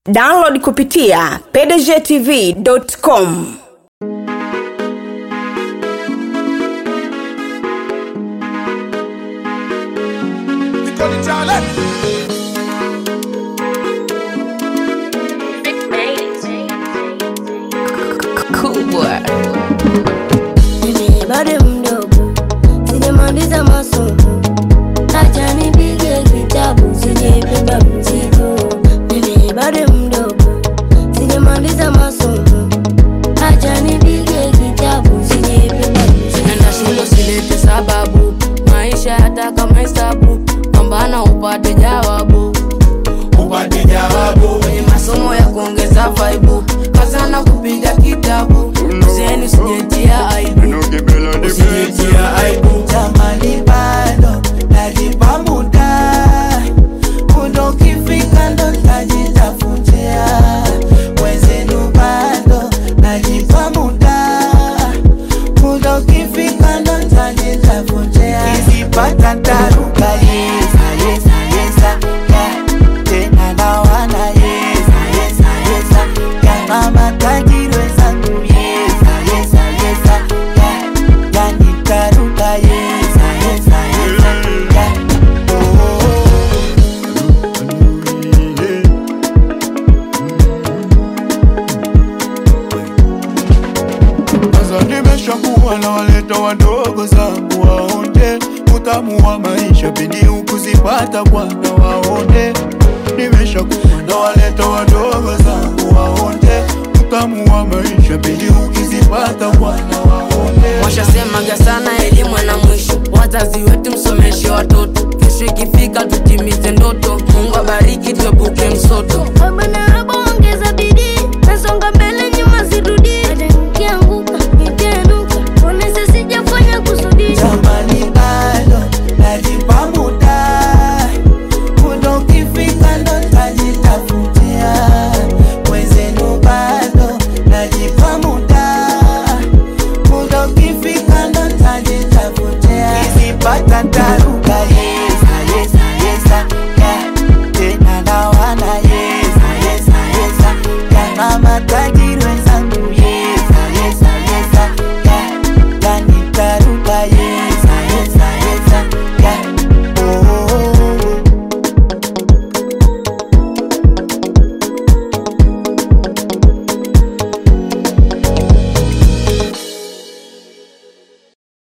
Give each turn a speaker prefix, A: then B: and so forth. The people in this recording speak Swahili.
A: Download kupitia pdgtv.com.
B: Cool boy.
C: Bado mdogo, sijamaliza masomo, acha nipige kitabu, sijabeba mzigo. Mimi bado mdogo, sijamaliza masomo, acha nipige kitabu, sijabeba mzigo.
B: Nenda shule usilete sababu, maisha hata kama hesabu, pambana upate jawabu. Kwenye masomo ya kuongeza vibe, kazana kupiga kitabu, usieni usijetia aibu. Usijetia aibu.
D: Jamani bado najipa muda, muda ukifika ndo nitajitafutia. Wenzenu bado najipa muda, muda ukifika ndo nitajitafutia. Kisipata taruka yesa yesa yesa, tena na wana yesa yesa yesa, kama tajiri zangu yesa yesa yesa, yani taruka yesa yesa yesa,
E: Sasa nimeshakuwa na waleta wadogo zangu waonde utamu wa maisha bidi ukuzipata bwana waonde. Nimeshakuwa na waleta wadogo zangu waonde utamu wa maisha bidi ukizipata bwana waonde.
B: Washasemaga sana elimu na mwisho, wazazi wetu msomeshe watoto, kesho ikifika tutimize ndoto. Mungu abariki tuepuke msoto.